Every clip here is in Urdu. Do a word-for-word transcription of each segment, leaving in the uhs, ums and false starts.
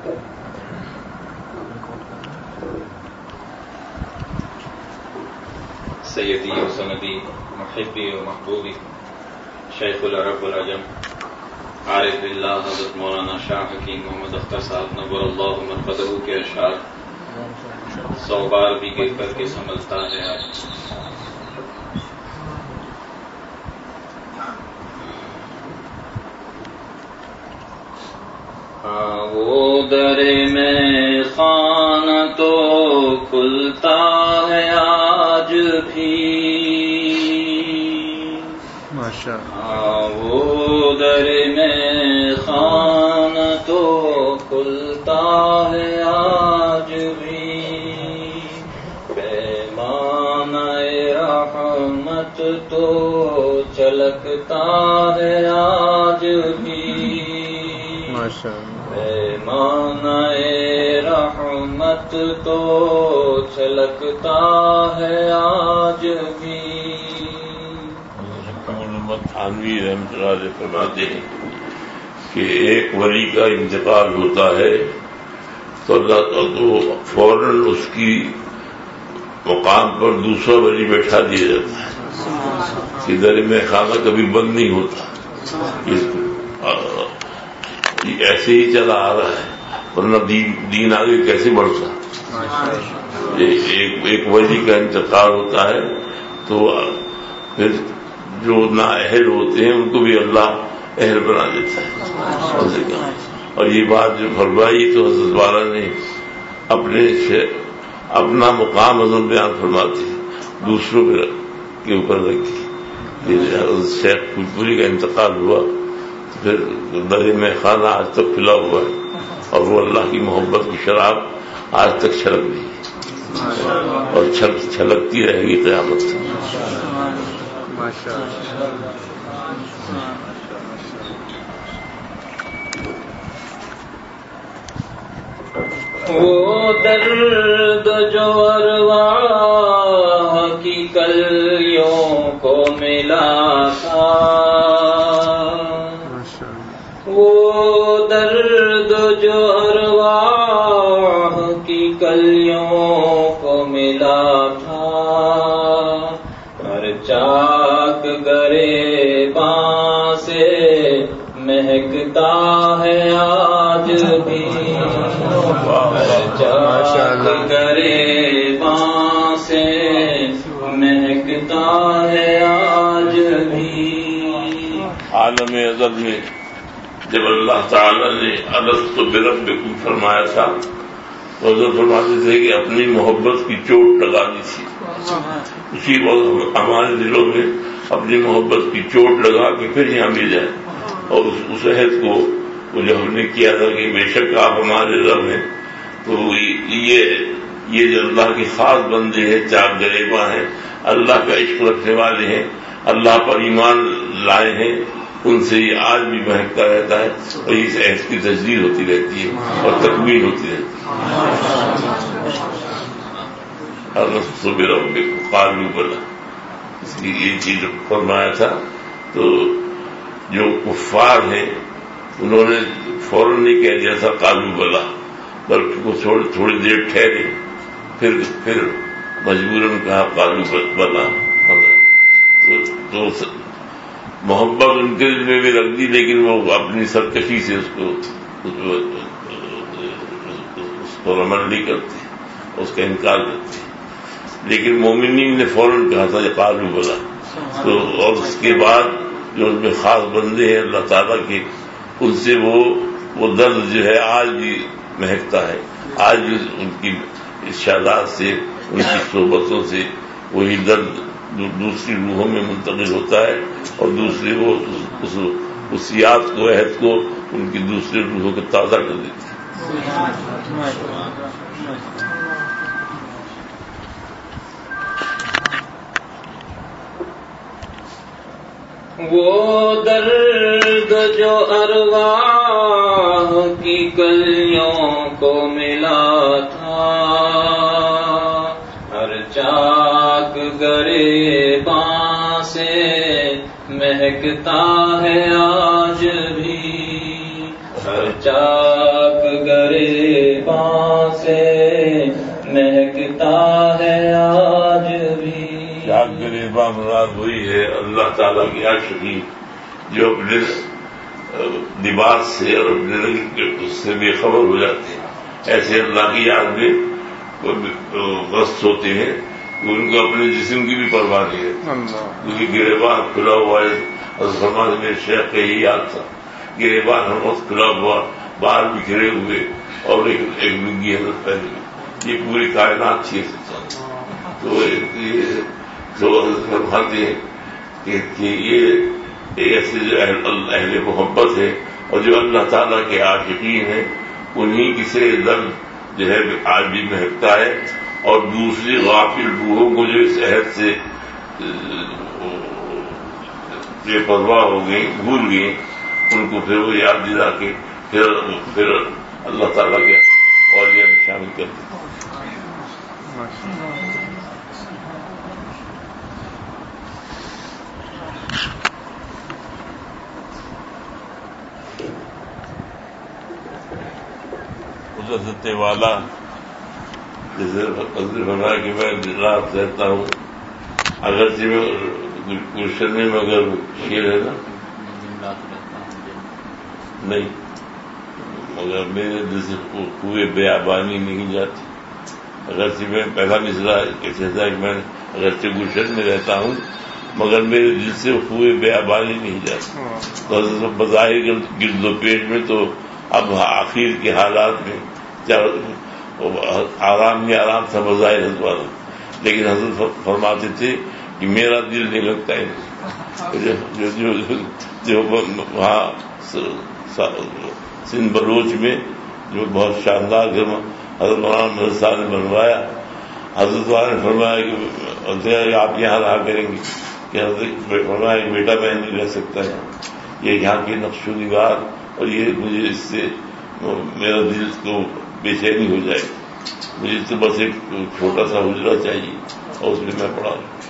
سیدی و سندی محبی و محبوبی شیخ العرب والعجم عارف باللہ حضرت مولانا شاہ حکیم محمد اختر صاحب نور اللہ مرقدہ کے اشعار سو بار بھی گر کر کے سنبھلتا ہے آج. ہاں وہ در میں خانہ تو کھلتا ہے آج بھی ماشاء ہاں وہ در میں خانہ تو کھلتا ہے آج بھی پیمانہ رحمت تو چلکتا ہے آج بھی پیمانہ رحمت تو چھلکتا ہے آج بھی. تھانوی رحمۃ اللہ علیہ فرماتے ہیں کہ ایک ولی کا انتقال ہوتا ہے تو اللہ تعالیٰ کو فوراً اس کی مقام پر دوسرا ولی بیٹھا دیا جاتا ہے کہ در میں خانہ کبھی بند نہیں ہوتا. ایسے ہی چلا آ رہا ہے ورنہ دین, دین آگے کیسے بڑھتا. ایک ایک ولی کا انتقال ہوتا ہے تو پھر جو نااہل ہوتے ہیں ان کو بھی اللہ اہل بنا دیتا ہے. اور یہ بات جو فرمائی تو حضرت والا نے اپنے سے اپنا مقام حضرت بیان فرماتے ہیں دوسروں کے اوپر رکھی. حضرت شیخ پھولپوری کا انتقال ہوا تو پھر در میں خانہ آج تک کھلا ہوا ہے اور وہ اللہ کی محبت کی شراب آج تک چھلک رہی ہے اور چھلکتی رہے گی قیامت تک. وہ درد جو ارواح کی کلیوں کو ملا تھا وہ درد جو ارواح کی کلیوں کو ملا تھا ہر چاک گریباں سے مہکتا ہے آج بھی ہر چاک گریباں سے مہکتا ہے آج بھی. عالم ازل میں جب اللہ تعالی نے الست بربکم فرمایا تھا تو حضرت فرماتے تھے کہ اپنی محبت کی چوٹ لگا دی تھی. اسی وقت ہمارے دلوں میں اپنی محبت کی چوٹ لگا کے پھر یہاں مل جائے اور اس عہد کو وہ جو ہم نے کیا تھا کہ بے شک آپ ہمارے رب ہیں. تو یہ یہ جو اللہ کی خاص بندے ہیں چاک گریباں ہیں اللہ کا عشق رکھنے والے ہیں اللہ پر ایمان لائے ہیں ان سے یہ آج بھی مہکتا رہتا ہے اور اس عہد کی تجدید ہوتی رہتی ہے اور تکمیل ہوتی رہتی ہے. الست بربکم قالوا بلی اس کی یہ چیز فرمایا تھا. تو جو کفار ہیں انہوں نے فوراً نہیں کہہ دیا تھا قالوا بلی بلکہ وہ تھوڑی تھوڑی دیر ٹھہرے پھر پھر مجبوراً کہا قالوا بلی. تو محبت ان کے دل میں بھی رکھ دی لیکن وہ اپنی سرکشی سے اس کو اس پر عمل نہیں کرتے اس کا انکار کرتے. لیکن مومنین نے فوراً کہا تھا یہ قالوا بلی. تو اور اس کے بعد جو ان میں خاص بندے ہیں اللہ تعالیٰ کے ان سے وہ وہ درد جو ہے آج بھی مہکتا ہے. آج بھی ان کی ارشادات سے ان کی صحبتوں سے وہی درد دوسری روحوں میں منتقل ہوتا ہے اور دوسری وہ اس, اس یاد کو عہد کو ان کی دوسری روحوں کو تازہ کر دیتی ہے. وہ درد جو ارواح کی کلیوں کو ملا تھا ہر چاک گریباں سے مہکتا ہے آج بھی ہر چاک گریباں سے مہکتا ہے آج بھی. کیا گریباں مراد ہوئی ہے اللہ تعالیٰ کی عاشقی جو اپنے لباس سے اور اپنے رنگ اس سے بے خبر ہو جاتے ہیں. ایسے اللہ کی یاد میں غصت ہوتے ہیں کہ ان کو اپنے جسم کی بھی پرواہ نہیں ہے کیونکہ گریباں کھلا ہوا ہے. سماج میں شیخ کا یہی یاد تھا گریباں ہر وقت کھلا ہوا باہر بکھرے ہوئے اور ایک لنگی حضرت پہنی ہوئی. یہ پوری کائنات تھی. تو حضرت فرماتے ہیں کہ یہ ایسے جو اہل محبت ہے اور جو اللہ تعالیٰ کے عاشقین ہیں انہیں کسی دم جو ہے آج بھی مہکتا ہے اور دوسری غافل روحوں کو جو اس عہد سے بے پرواہ ہو گئی بھول گئی ان کو پھر وہ یاد دلا کے پھر پھر اللہ تعالیٰ کے اولیاء میں شامل کر دیں. حضرت والا جیسے فرمایا کہ میں دن رات رہتا ہوں اگرچہ میں گلشن میں مگر شیر ہے نا نہیں مگر میرے دل سے کوئی بیابانی نہیں جاتی. اگرچہ میں پہلا مصرع کہتا ہے کہ میں اگرچہ گلشن میں رہتا ہوں مگر میرے دل سے کوئی بیابانی نہیں جاتی. تو بظاہر گرد و پیش میں تو اب آخر کے حالات میں آرام میں آرام تھا بظاہر حضرت والا لیکن حضرت فرماتے تھے کہ میرا دل نہیں لگتا ہے جو جو جو وہاں سندھ بلوچ میں جو بہت شاندار گھر حضرت مولانا مدد صاحب نے بنوایا. حضرت والا نے فرمایا کہ آپ یہاں رہا کریں گے کہ حضرت فرمایا کہ بیٹا میں نہیں رہ سکتا ہے یہ یہاں کی نقش و نگار اور یہ مجھے اس سے میرا دل کو بے چینی ہو جائے. مجھے تو بس ایک چھوٹا سا حجرہ چاہیے اور اس میں میں پڑھا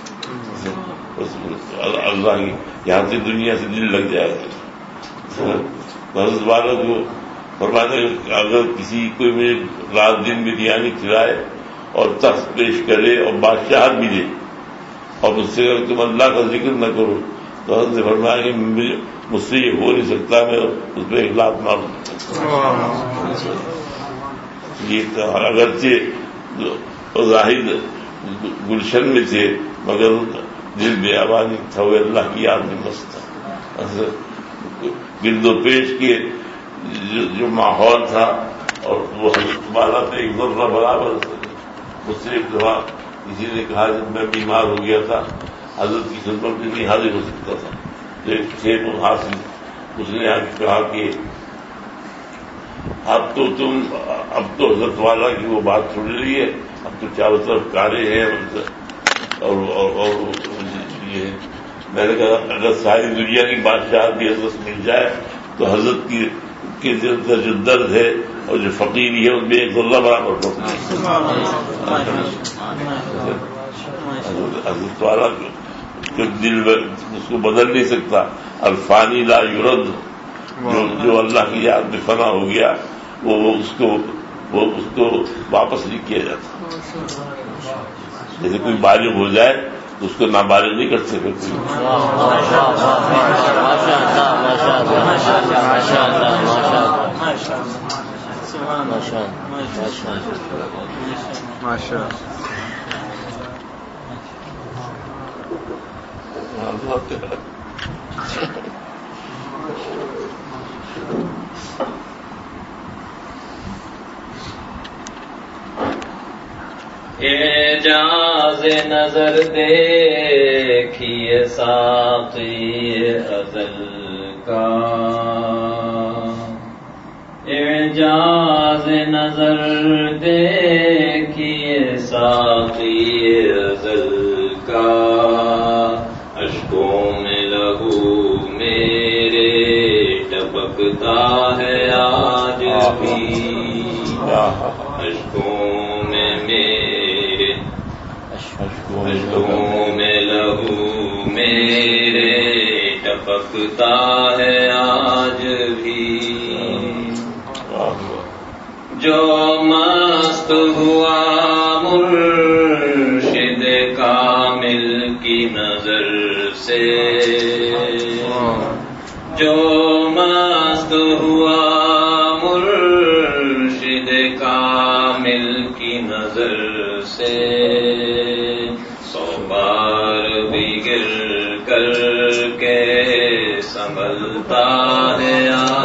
اللہ کی یہاں سے دنیا سے دل لگ جائے گا. حضرت والا کو فرماتے اگر کسی کوئی مجھے رات دن بریانی کھلائے اور تخت پیش کرے اور بادشاہت بھی دے اور مجھ سے اگر تم اللہ کا ذکر نہ کرو تو حضرت نے فرمایا کہ مجھ سے یہ ہو نہیں سکتا میں اس پہ ایک لات ماروں. یہ اگرچہ ظاہر گلشن میں تھے مگر دل بیابانی تھا وہ اللہ کی یاد میں مست تھا. گرد و پیش کے جو ماحول تھا اور وہ حضرت والا پہ ایک ذرہ برابر مجھ سے ایک دفعہ کسی نے کہا جب میں بیمار ہو گیا تھا حضرت کی خدمت میں نہیں حاضر ہو سکتا تھا تو ایک شیخ حاصل اس نے آ کے کہا کہ اب تو تم اب تو حضرت والا کی وہ بات چھوڑ رہی ہے اب تو چاروں طرف کارے ہیں اور اور یہ میں نے کہا اگر ساری دنیا کی بادشاہت بھی حضرت مل جائے تو حضرت کی کے جو درد ہے اور جو فقیری ہے اس میں ایک ذرہ برابر ہوتا ہے. حضرت والا دل اس کو بدل نہیں سکتا. الفانی لا یرد جو, جو اللہ کی یاد میں فنا ہو گیا وہ اس کو وہ اس کو واپس نہیں کیا جاتا. جیسے کوئی بالغ ہو جائے تو اس کو نابالغ نہیں کر سکتے. اعجاز نظر دیکھیے ساقی ازل کا اعجاز نظر دیکھیے ساقی ازل کا اشکوں میں لہو میرے ٹپکتا ہے آج بھی اشکوں میں میرے اشکوں میں لہو میرے ٹپکتا ہے آج بھی جو مست ہوا مرشد کامل کی نظر سے، جو مست ہوا مرشد کامل کی نظر سے، سو بار بھی گر کر کے سنبھلتا ہے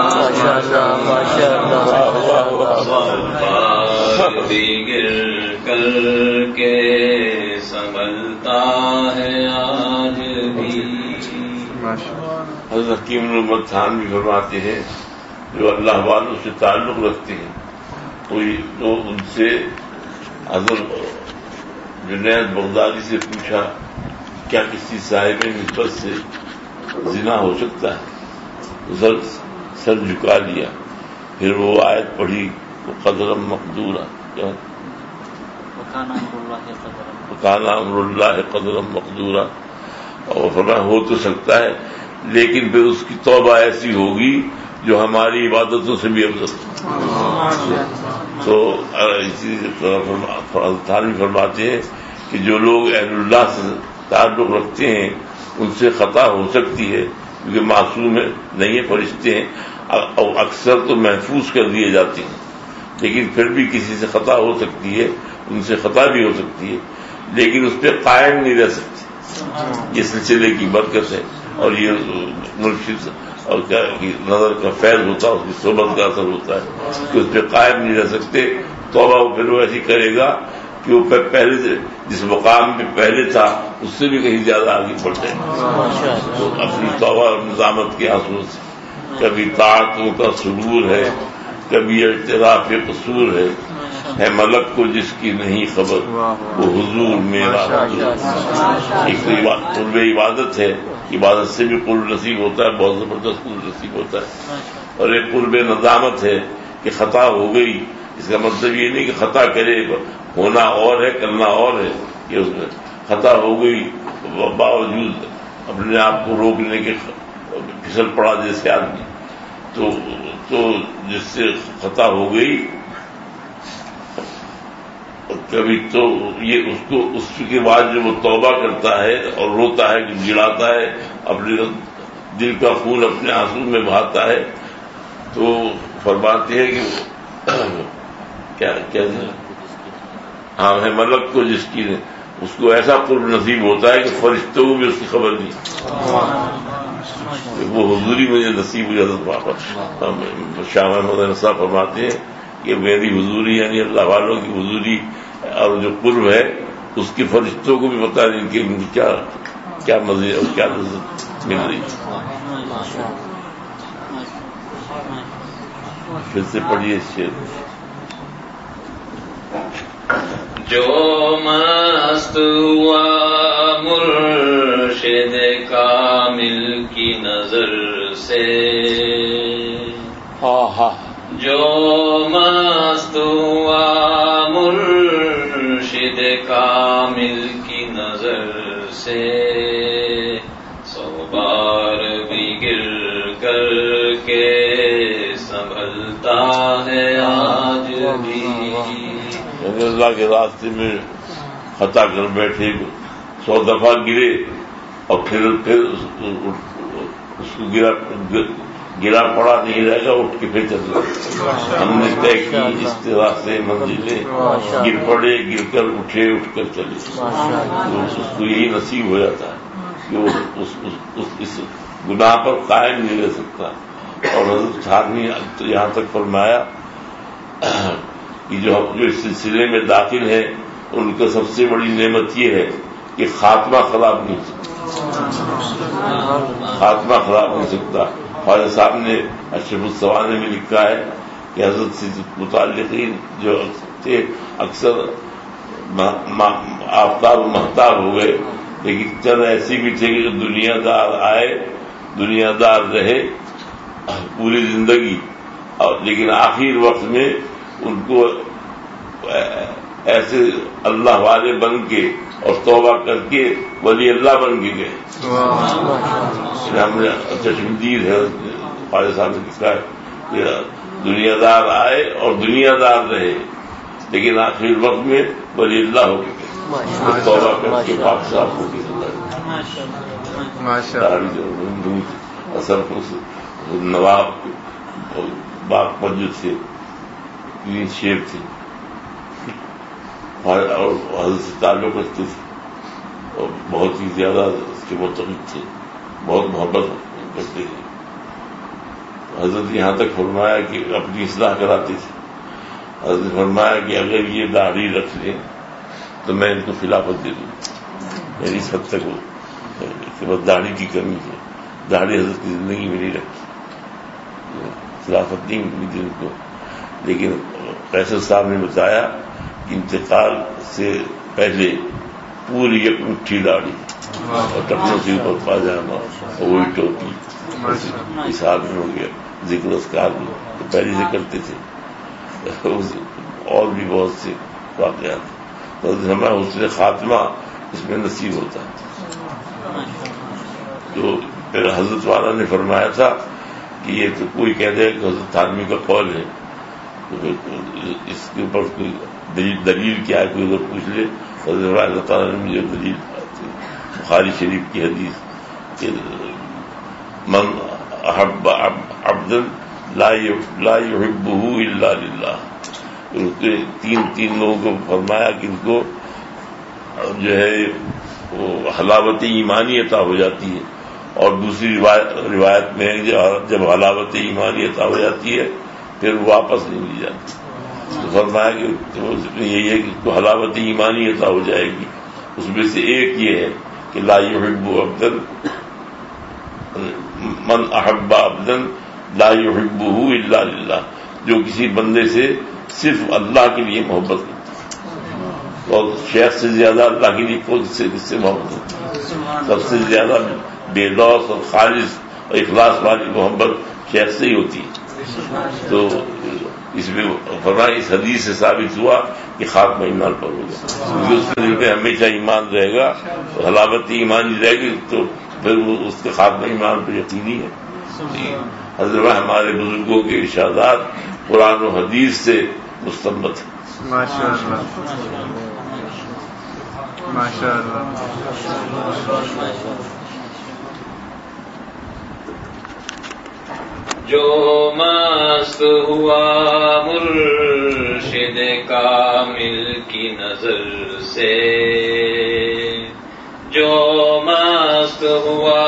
بھی گر کر کے سنبھلتا ہے آج بھی۔ حضرت حکیم الامت تھانوی فرماتے ہیں جو اللہ والوں سے تعلق رکھتے ہیں کوئی تو ان سے حضرت جنید بغدادی سے پوچھا کیا کسی صاحب نسبت سے زنا ہو سکتا ہے؟ سر سر جھکا لیا، پھر وہ آیت پڑھی قدرم مقدورا، وکان امر اللہ قدرم مقدورا، اور فرمایا ہو تو سکتا ہے لیکن پھر اس کی توبہ ایسی ہوگی جو ہماری عبادتوں سے بھی افضل۔ تو اسی طرح تھانوی فرماتے ہیں کہ جو لوگ اہل اللہ سے تعلق رکھتے ہیں ان سے خطا ہو سکتی ہے کیونکہ معصوم نہیں ہے، فرشتے ہیں اور اکثر تو محفوظ کر دیے جاتے ہیں، لیکن پھر بھی کسی سے خطا ہو سکتی ہے، ان سے خطا بھی ہو سکتی ہے لیکن اس پہ قائم نہیں رہ سکتی۔ یہ سلسلے کی برکت ہے اور یہ مرشد اور کیا نظر کا فیض ہوتا ہے، اس کی صحبت کا اثر ہوتا ہے کہ اس پہ قائم نہیں رہ سکتے۔ توبہ وہ پھر وہ ایسی کرے گا کہ وہ پہلے سے جس مقام پہ پہلے تھا اس سے بھی کہیں زیادہ آگے بڑھ جائے گا۔ تو اپنی توبہ اور نظامت کے حاصل سے کبھی طاعتوں کا سرور ہے، کبھی اعتراف قصور ہے، ہے ملک کو جس کی نہیں خبر وہ حضور میرا حضور۔ ایک تو قرب عبادت ہے، عبادت سے بھی قرب نصیب ہوتا ہے، بہت زبردست قرب نصیب ہوتا ہے، اور ایک قرب ندامت ہے کہ خطا ہو گئی، اس کا مطلب یہ نہیں کہ خطا کرے ہونا اور ہے کرنا اور ہے، کہ اس میں خطا ہو گئی باوجود اپنے آپ کو روکنے کے پھسل پڑا جیسے آدمی، تو تو جس سے خطا ہو گئی کبھی تو یہ اس کو اس کے بعد جو وہ توبہ کرتا ہے اور روتا ہے گڑاتا ہے، اپنے دل کا خون اپنے آنسو میں بہاتا ہے، تو فرماتے ہیں کہ کیا کیا ہاں ہے ملک کو جس کی اس کو ایسا قرب نصیب ہوتا ہے کہ فرشتوں کو بھی اس کی خبر نہیں، وہ حضوری مجھے نصیب ہو جاتا۔ شاہ محمد نصاب فرماتے ہیں کہ میری حضوری یعنی اللہ والوں کی حضوری اور جو قرب ہے اس کی فرشتوں کو بھی بتا دیں کہ ان کی کیا کیا مزے اور کیا لذت مل رہی ہے۔ پھر سے پڑھیے شعر۔ جو مست ہوا مرشد کامل کی نظر سے، جو مست ہوا مرشد کامل کی نظر سے، سو بار بھی گر کر کے سنبھلتا ہے آج بھی۔ اللہ کے راستے میں خطا کر بیٹھے، سو دفعہ گرے اور پھر پھر اس کو گرا گرا پڑا نہیں رہے گا، اٹھ کے پھر چل رہا۔ ہم نے طے کی اس طرح سے منزلیں، گر پڑے گر کر اٹھے اٹھ کر چلے، تو اس کو یہی نصیب ہو جاتا ہے کہ وہ اس گناہ پر قائم نہیں رہ سکتا۔ اور حضرت تھانوی یہاں تک فرمایا کہ جو جو اس سلسلے میں داخل ہے ان کا سب سے بڑی نعمت یہ ہے کہ خاتمہ خراب نہیں ہو سکتا، خاتمہ خراب نہیں ہو سکتا۔ خواجہ صاحب نے اشرف السوانے میں لکھا ہے کہ حضرت سے متعلقین جو تھے اکثر آفتاب و مہتاب ہو گئے، لیکن چند ایسی بھی تھے کہ دنیا دار آئے دنیا دار رہے پوری زندگی، اور لیکن آخر وقت میں ان کو ایسے اللہ والے بن کے اور توبہ کر کے ولی اللہ بن کے گئے۔ ہم نے چشمدید ہے خواجہ صاحب نے لکھا ہے کہ دنیا دار آئے اور دنیا دار رہے، لیکن آخر وقت میں ولی اللہ ہو گئے، توبہ کر کے پاک صاف ہو گئے۔ اصل نواب باغ پر جو تھے تین شیر تھے اور حضرت سے تعلق رکھتے تھے اور بہت ہی زیادہ اس کے متعلق تھے، بہت محبت کرتے تھے۔ حضرت یہاں تک فرمایا کہ اپنی اصلاح کراتے تھے۔ حضرت فرمایا کہ اگر یہ داڑھی رکھ لیں تو میں ان کو خلافت دے دوں، میری اس حد تک ہو کہ بس داڑھی کی کمی ہے، داڑھی حضرت کی زندگی میں نہیں رکھی، خلافت نہیں ملی ان کو۔ لیکن فیصل صاحب نے بتایا کہ انتقال سے پہلے پوری ایک مٹھی داڑھی اور ٹخنوں سے اوپر پاجامہ اور وہی ٹوپی، اس حال میں ہو گیا۔ ذکر اذکار میں تو پہلے سے کرتے تھے، اور بھی بہت سے واقعات تو ہمیں حسن خاتمہ اس میں نصیب ہوتا ہے۔ تو پھر حضرت والا نے فرمایا تھا کہ یہ تو کوئی کہہ دے کہ حضرت تھانوی کا قول ہے، تو اس کے اوپر کوئی دلیل دلیل کیا ہے، کوئی اگر پوچھ لے۔ حضرت اللہ تعالیٰ نے مجھے دلیل بخاری شریف کی حدیث کہ من احب عبدا لا يحبه الا للہ، تین تین لوگوں کو فرمایا کہ ان کو جو ہے وہ حلاوت ایمانی عطا ہو جاتی ہے، اور دوسری روایت میں جب حلاوت ایمانی عطا ہو جاتی ہے پھر واپس نہیں لی جاتی۔ تو فرمایا کہ یہی ہے کہ حلاوت ایمانی عطا ہو جائے گی، اس میں سے ایک یہ ہے کہ لا يحب عبدا من احب عبدا لا يحبه الا للہ، جو کسی بندے سے صرف اللہ کے لیے محبت کرتا ہے، اور شیخ سے زیادہ اللہ کے لیے کس سے کس سے محبت کرتا ہے؟ سب سے زیادہ بے لوث اور خالص اور اخلاص والی محبت شیخ سے ہی ہوتی ہے۔ تو اس میں فرمایا اس حدیث سے ثابت ہوا کہ خاتمہ ایمان پر ہوگا، کیونکہ اس کے دل میں ہمیشہ ایمان رہے گا، حلاوت ایمانی رہے گی تو پھر وہ اس کے خاتمہ ایمان پر یقینی ہے۔ حضرت ہمارے بزرگوں کے ارشادات قرآن و حدیث سے مستنبط ہیں۔ ماشاء اللہ ماشاء اللہ۔ جو مست ہوا مرشد کامل کی نظر سے، جو مست ہوا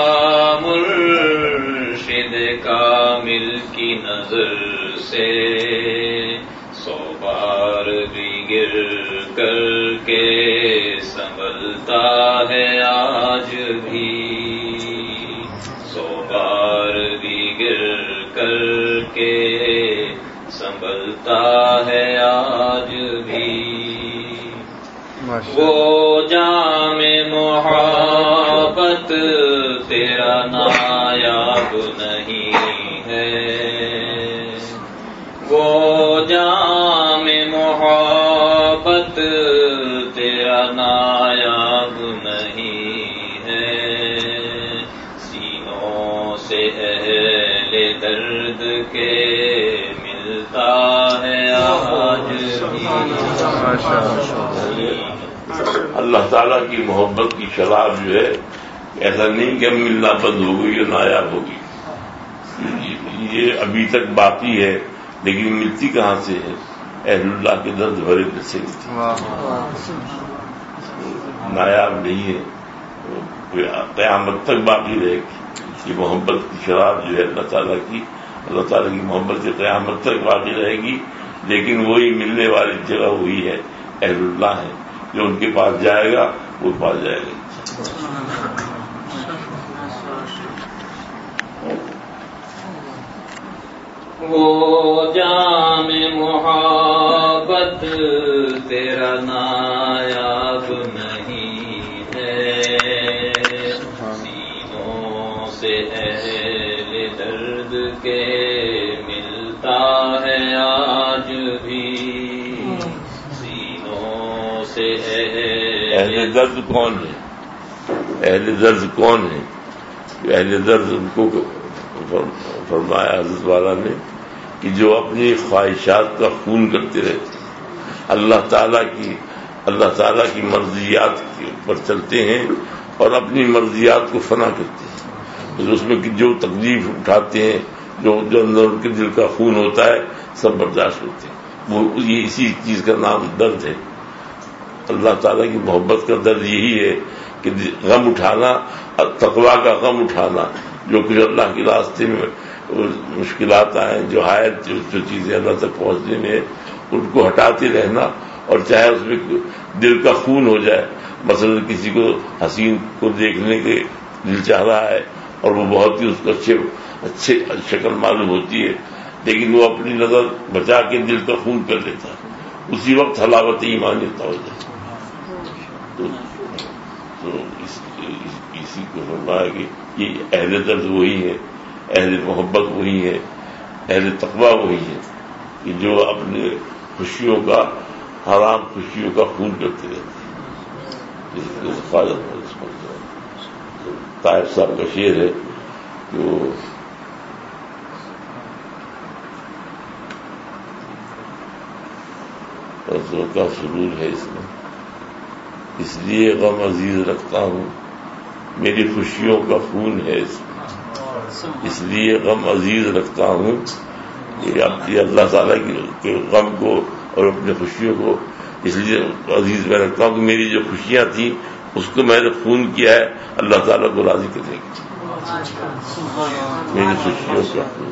مرشد کامل کی نظر سے، سو بار بھی گر کر کے سنبھلتا ہے آج بھی، سو بار بھی گر کر کے سنبھلتا ہے آج بھی۔ وہ جام محبت تیرا نایاب نہیں ہے، وہ جام محبت تیرا نایاب نہیں ہے، سینوں سے اہل درد کے ملتا ہے آج بھی۔ اللہ تعالیٰ کی محبت کی شراب جو ہے ایسا نہیں کہ اب ملنا بند ہو گئی یا نایاب ہوگی، یہ ابھی تک باقی ہے، لیکن ملتی کہاں سے ہے؟ اہل اللہ کے درد بھرے دل سے ملتی، نایاب نہیں ہے، قیامت تک باقی رہے گی۔ یہ محبت کی شراب جو ہے اللہ تعالیٰ کی، اللہ تعالیٰ کی محبت کی قیامت تک باقی رہے گی، لیکن وہی ملنے والی جگہ وہی ہے، اہل اللہ ہے، جو ان کے پاس جائے گا وہ پا جائے گا۔ وہ جام محبت تیرا نایاب نہیں ہے، سینوں سے اہل درد کے ملتا ہے آج بھی، سینوں سے اہل درد کون ہے؟ اہل درد کون ہے؟ اہل درد ان کو فرمایا حضرت والا نے کہ جو اپنی خواہشات کا خون کرتے رہتے ہیں، اللہ تعالیٰ کی اللہ تعالیٰ کی مرضیات پر چلتے ہیں اور اپنی مرضیات کو فنا کرتے ہیں، پھر اس میں جو تکلیف اٹھاتے ہیں، جو جو اندر ان کے دل کا خون ہوتا ہے، سب برداشت ہوتے ہیں. وہ یہ اسی چیز کا نام درد ہے. اللہ تعالیٰ کی محبت کا درد یہی ہے کہ غم اٹھانا، تقویٰ کا غم اٹھانا، جو کچھ اللہ کے راستے میں مشکلات آئیں، جو حایت جو, جو چیزیں اللہ تک پہنچنے میں ان کو ہٹاتے رہنا، اور چاہے اس میں دل کا خون ہو جائے. مثلا کسی کو حسین کو دیکھنے کے دل چاہ رہا ہے اور وہ بہت ہی اس کو اچھے اچھے شکل معلوم ہوتی ہے، لیکن وہ اپنی نظر بچا کے دل کا خون کر لیتا ہے، اسی وقت حلاوت ایمان ہو جائے. تو, تو اس, اسی کو فرمایا کہ یہ اہل درد وہی ہے، اہل محبت وہی ہے، اہل تقویٰ وہی ہے کہ جو اپنے خوشیوں کا حرام خوشیوں کا خون کرتے رہتے ہیں. طاہر صاحب کا شعر ہے کہ وہ رسول کا سرور ہے اس میں، اس لیے غم عزیز رکھتا ہوں، میری خوشیوں کا خون ہے اس میں، اس لیے غم عزیز رکھتا ہوں. یہ اللہ تعالیٰ کے غم کو اور اپنی خوشیوں کو اس لیے عزیز میں رکھتا ہوں کہ میری جو خوشیاں تھیں اس کو میں نے خون کیا ہے، اللہ تعالیٰ کو راضی کرنے کی میری خوشیوں کا خون.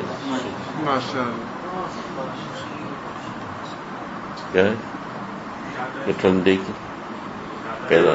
کیا ہے ٹھنڈے کی پہلا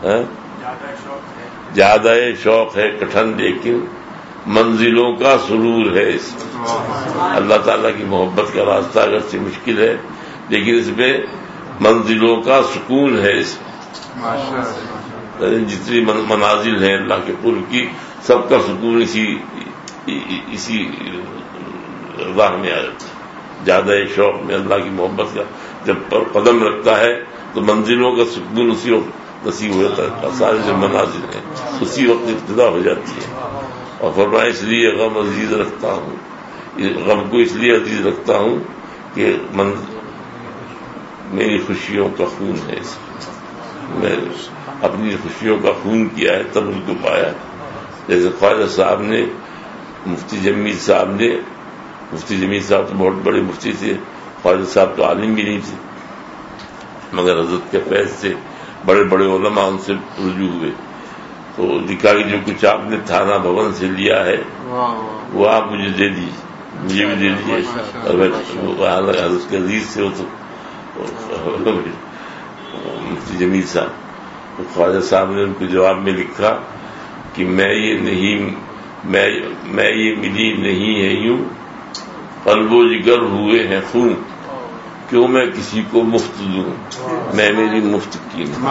زیادہ شوق ہے کٹھن، لیکن منزلوں کا سرور ہے اس میں. اللہ تعالیٰ کی محبت کا راستہ اگرچہ مشکل ہے، لیکن اس میں منزلوں کا سکون ہے اس میں. جتنی منازل ہیں اللہ کے پل کی، سب کا سکون اسی اسی راہ میں آ جاتا ہے. زیادہ شوق میں اللہ کی محبت کا جب پر قدم رکھتا ہے تو منزلوں کا سکون اسی وقت نصیب ہو جاتا ہے. سارے جو منازل ہیں اسی وقت ابتدا ہو جاتی ہے. اور فرمایا اس لیے غم عزیز رکھتا ہوں، غم کو اس لیے عزیز رکھتا ہوں کہ من میری خوشیوں کا خون ہے اس میں اپنی خوشیوں کا خون کیا ہے تب ان کو پایا. جیسے خواجہ صاحب نے مفتی جمیل صاحب نے مفتی جمیل صاحب تو بہت بڑے مفتی تھے، خواجہ صاحب تو عالم بھی نہیں تھے، مگر حضرت کے فیض سے بڑے بڑے علماء ان سے رجوع ہوئے. تو لکھا کہ جو کچھ آپ نے تھانہ بھون سے لیا ہے وہ آپ مجھے دے دیجیے، مجھے بھی دے دیجیے. حضرت کے عزیز سے ہو تو مفتی جمیل صاحب. تو خواجہ صاحب نے ان کو جواب میں لکھا کہ میں یہ نہیں میں میں یہ ملی نہیں ہے یوں، قلب و جگر ہوئے ہیں خون، کیوں میں کسی کو مفت دوں، میں میری مفت کی نہیں.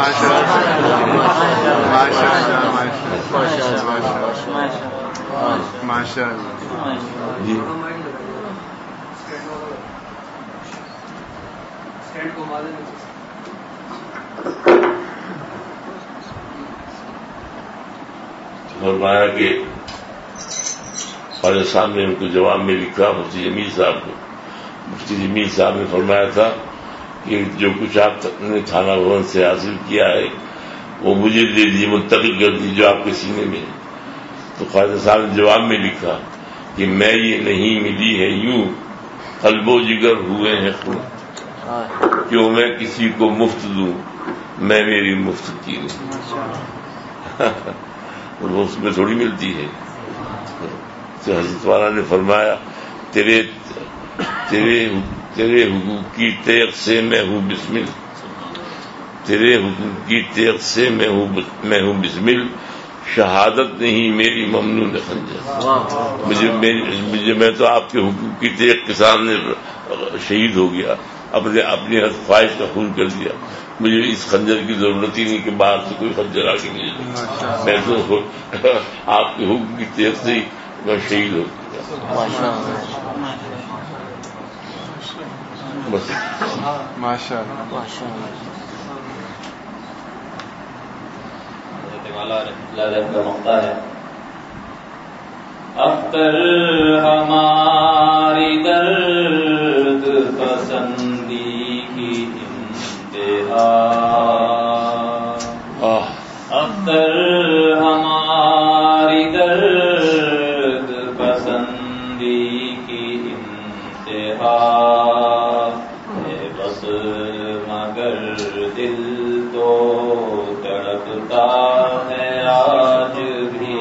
جی فرمایا کہ خواجہ صاحب نے ان کو جواب میں لکھا مفتی جمیل صاحب کو. مفتی جمیل صاحب نے فرمایا تھا کہ جو کچھ آپ نے تھانہ بھون سے حاصل کیا ہے وہ مجھے دے دیجیے، منتقل کر دیجیے جو آپ کے سینے میں ہے. تو خواجہ صاحب نے جواب میں لکھا کہ میں یہ نہیں ملی ہے یوں، قلب و جگر ہوئے ہیں خون، کیوں میں کسی کو مفت دوں، میں میری مفت کی نہیں. وہ اس میں تھوڑی ملتی ہے. تو حضرت والا نے فرمایا تیرے تیرے تیرے حقوق کی تیغ سے میں ہوں بسمل، تیرے حقوق کی تیغ سے میں ہوں میں ہوں بسمل، شہادت نہیں میری ممنون خنجر. مجھے مجھے میں تو آپ کے حقوق کی تیغ کے سامنے شہید ہو گیا، اپنے اپنی خواہش کا خون کر دیا. مجھے اس خنجر کی ضرورت ہی نہیں کہ باہر سے کوئی خنجر آ کے مل جائے. میں تو آپ کے حکم کی تیز سے ہی میں شہید ہو گیا. ماشاء اللہ. اختر ہماری در پسندی کی انتہا اختر ہماری درد پسندی کی انتہا ہے بس مگر دل تو تڑپتا ہے آج بھی.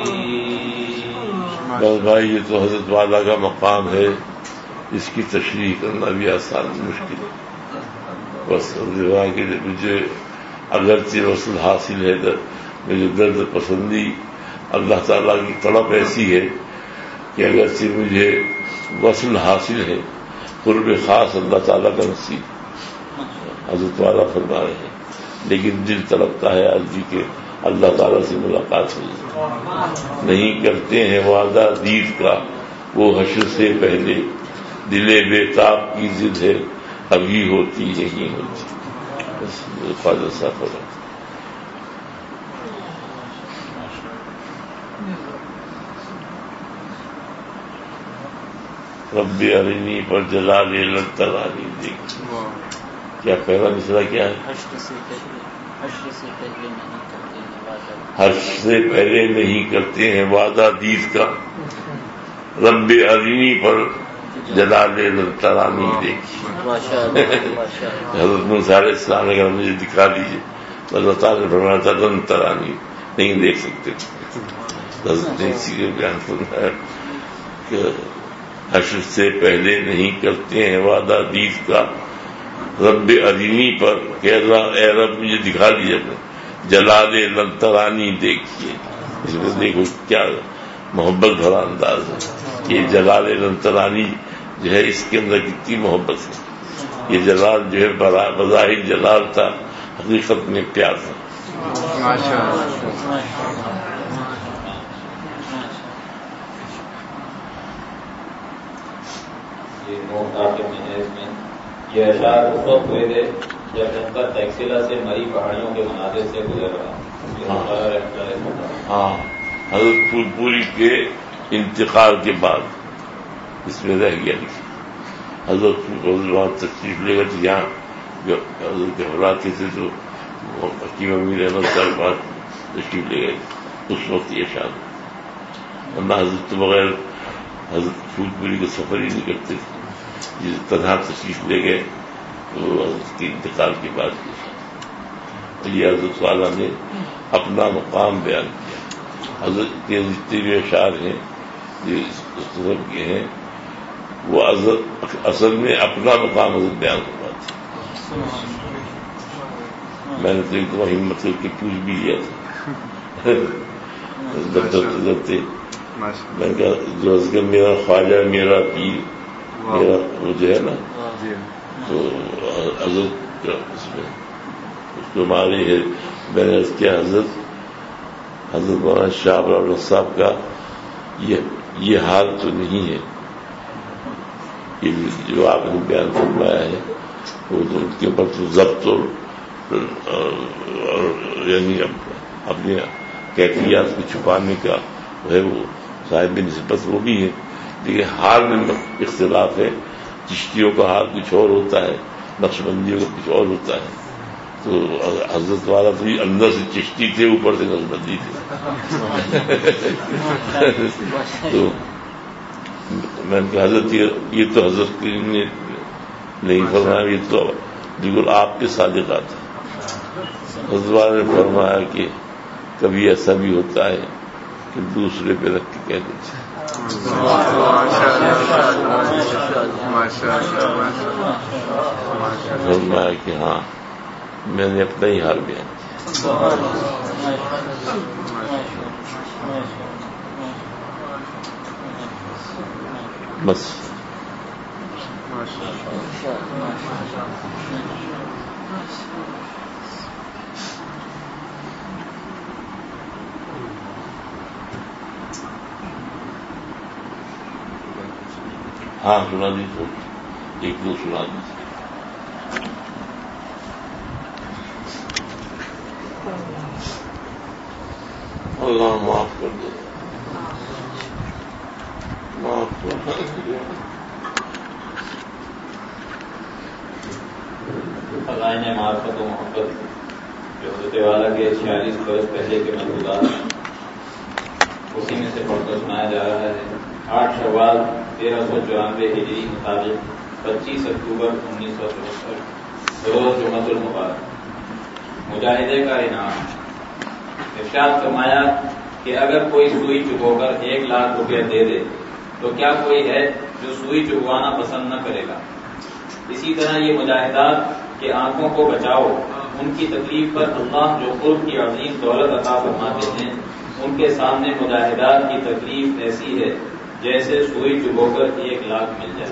بس بھائی یہ تو حضرت والا کا مقام ہے، اس کی تشریح کرنا بھی آسان مشکل ہے. بس کہ مجھے اگرچہ وصل حاصل ہے، مجھے درد پسندی اللہ تعالیٰ کی طلب ایسی ہے کہ اگرچہ مجھے وصل حاصل ہے، قرب خاص اللہ تعالیٰ کا نصیب حضرت والا فرما رہے ہیں، لیکن دل تڑپتا ہے عرضی کے اللہ تعالیٰ سے ملاقات ہوئی. نہیں کرتے ہیں وعدہ دید کا وہ حشر سے پہلے، دل بے تاب کی ضد ہے ابھی ہوتی یہی ہوتی. خواجہ صاحب فرمائیں. رب ارنی پر جلال للترانی دیکھ. کیا پہلا مصرع کیا ہے؟ حشر سے پہلے نہیں کرتے ہیں وعدہ دید کا، رب ارنی پر جلال للترانی دیکھی. حضرت موسیٰ علیہ السلام نے کہا مجھے دکھا دیجیے، اللہ تعالیٰ نے فرمایا تھا لن ترانی، نہیں دیکھ سکتے. حضرت نے اسی کو بیان فرمایا کہ حشر سے پہلے نہیں کرتے ہیں وعدہ دید کا، رب ارینی پر کہ اللہ اے رب مجھے دکھا دیجیے جلال لن ترانی دیکھیے. اس میں دیکھو کیا محبت بھرا انداز ہے. یہ جلال لن ترانی جو ہے اس کے اندر کتنی محبت ہے. یہ جلال جو ہے بظاہر جلال تھا، حقیقت میں پیار تھا. یہ اشعار اس وقت ہوئے تھے جب ان کا تیکسیلا سے مری پہاڑیوں کے مناظر سے گزر رہا. ہاں حضرت پھول پوری کے انتقال کے بعد اس میں رہ گیا لکھا. حضرت وہاں تشریف لے گئے تو یہاں حضرت گھبراتے تھے تو حکیم امیر احمد صاحب بات تشریف لے گئے اس وقت یہ شان. ورنہ حضرت بغیر حضرت پھول پوری کا سفر ہی نہیں کرتے تھے. جس طرح تشریف لے گئے وہ حضرت کے انتقال کے بعد یہ حضرت والا نے اپنا مقام بیان کیا. حضرت کے جتنے بھی اشعار ہیں جو اس قسم کے ہیں وہ اصل میں اپنا مقام حضرت بیان کرواتے. میں نے تو ایک دفعہ ہمت کر کے پوچھ بھی لیا تھا میں نے کہا جو ازگر میرا خواجہ میرا پیر میرا وہ جو ہے نا تو حضرت اس میں اس کو ماری ہے. میں نے اس کیا حضرت حضرت مولانا شاہ ابراہیم صاحب کا یہ یہ حال تو نہیں ہے. یہ جو آپ نے بیان فرمایا ہے وہ تو ان کے اوپر تو ضبط اور یعنی اپنی کیفیات کو چھپانے کا ہے وہ صاحب نسبت وہ بھی ہے، لیکن حال میں اختلاف ہے. چشتیوں کا حال کچھ اور ہوتا ہے، نقش بندیوں کا کچھ اور ہوتا ہے. تو حضرت والا تو اندر سے چشتی تھے، اوپر سے نقش بندی تھے. تو میں نے کہا حضرت یہ تو حضرت نے نہیں فرمایا، یہ تو بالکل آپ کے صادقات ہیں. حضرت والا نے فرمایا کہ کبھی ایسا بھی ہوتا ہے کہ دوسرے پہ رکھ کے کہہ دیتے فرمایا کہ ہاں میں نے اپنا ہی حال بیان کیا. بس ہاں سنا دیجیے، ایک دو سنا دیجیے. اللہ معاف کر دے، معاف کر دے. خزائن معرفت و محبت جو حضرت والا کے چھیالیس برس پہلے کے ملفوظات اسی میں سے پڑھ کر سنایا جا رہا ہے. آٹھ شوال تیرہ سو چورانوے ہجری مطابق پچیس اکتوبر انیس سو چوہتر روز جمعۃ المبارک. مجاہدے کا انعام. ارشاد فرمایا کہ اگر کوئی سوئی چبو کر ایک لاکھ روپیہ دے دے تو کیا کوئی ہے جو سوئی چبوانا پسند نہ کرے گا؟ اسی طرح یہ مجاہدات کہ آنکھوں کو بچاؤ، ان کی تکلیف پر اللہ جو قرب کی عظیم دولت عطا فرماتے ہیں، ان کے سامنے مجاہدات کی تکلیف ایسی ہے جیسے سوئی چبو کر ایک لاکھ مل جائے.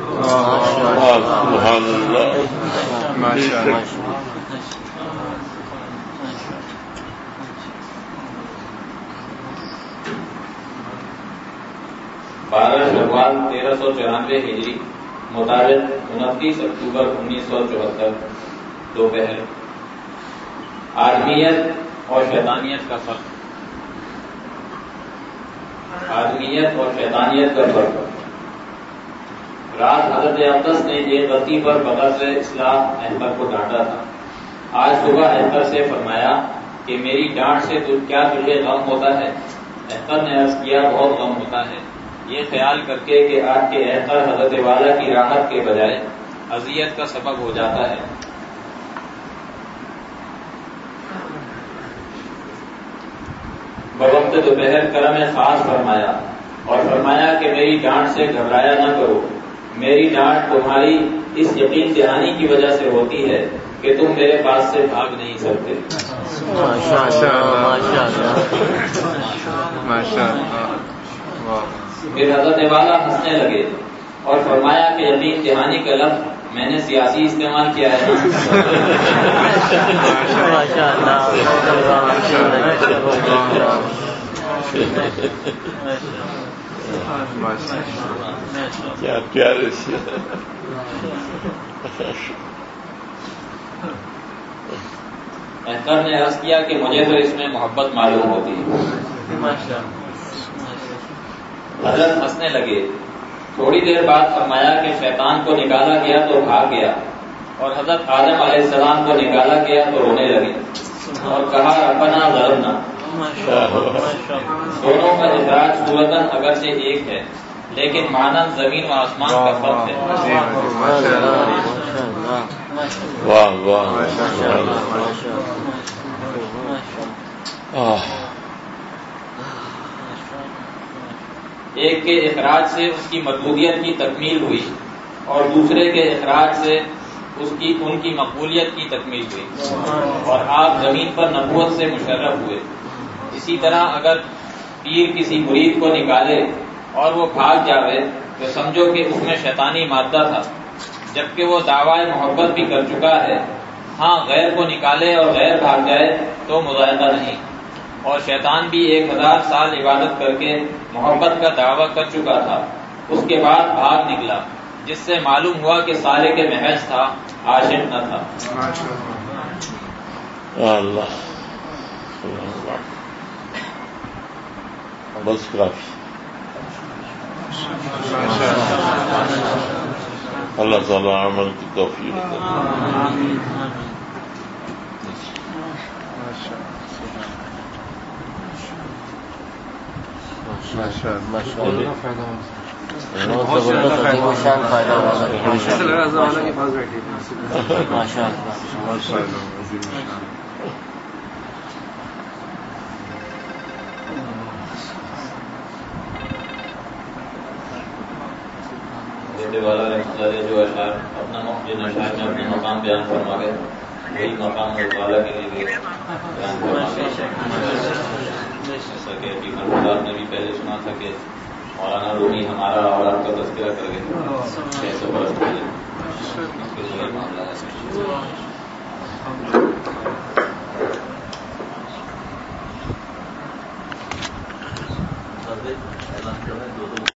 بارہ شوال تیرہ سو چورانوے ہجری مطابق انتیس اکتوبر انیس سو چوہتر دوپہر. آدمیت اور شیطانیت کا فرق. آدمیت اور شیطانیت کا فرق. رات حضرت اقدس نے ایک غلطی پر بغرض اصلاح احمد کو ڈانٹا تھا. آج صبح احمد سے فرمایا کہ میری ڈانٹ سے تو کیا تجھے غم ہوتا ہے؟ احمد نے عرض کیا بہت غم ہوتا ہے، یہ خیال کر کے کہ آپ کے احتر حضرت والا کی راحت کے بجائے اذیت کا سبب ہو جاتا ہے. بوقت دوپہر کرم خاص فرمایا اور فرمایا کہ میری ڈانٹ سے گھبرایا نہ کرو، میری ڈانٹ تمہاری اس یقین دہانی کی وجہ سے ہوتی ہے کہ تم میرے پاس سے بھاگ نہیں سکتے. پھر حضرت والا ہنسنے لگے اور فرمایا کہ یقین دہانی کا لفظ میں نے سیاسی استعمال کیا ہے. کیا پیارے سے احتر نے عرض کیا کہ مجھے تو اس میں محبت معلوم ہوتی ہے. حضرت ہنسنے لگے. تھوڑی دیر بعد فرمایا کہ شیطان کو نکالا گیا تو بھاگ گیا اور حضرت آدم علیہ السلام کو نکالا گیا تو رونے لگے اور کہا ربنا ظلمنا. دونوں کا اخراج صورتاً اگرچہ ایک ہے لیکن معنی زمین و آسمان کا فرق ہے. واہ واہ. ایک کے اخراج سے اس کی مطلوبیت کی تکمیل ہوئی اور دوسرے کے اخراج سے اس کی ان کی مقبولیت کی تکمیل ہوئی اور آپ زمین پر نبوت سے مشرف ہوئے. اسی طرح اگر پیر کسی مرید کو نکالے اور وہ بھاگ جاوے تو سمجھو کہ اس میں شیطانی مادہ تھا، جبکہ وہ دعوی محبت بھی کر چکا ہے. ہاں غیر کو نکالے اور غیر بھاگ جائے تو مذائقہ نہیں. اور شیطان بھی ایک ہزار سال عبادت کر کے محبت کا دعویٰ کر چکا تھا، اس کے بعد بھاگ نکلا، جس سے معلوم ہوا کہ سارے کے محض تھا، عاشق نہ تھا. اللہ بس کافی. اللہ تعالیٰ عمل کی توفیق دے. والا جو اشعار اپنا جن اشعار میں اپنے مقام بیان فرما گئے وہی مقام والا کے لیے بیان فرما گئے. جیسا کہ ابھی مرحوم نے بھی پہلے سنا تھا کہ مولانا رومی ہمارا اور آپ کا تذکرہ کر گئے چھ سو برس پہلے. اس کے لیے معاملہ ہے.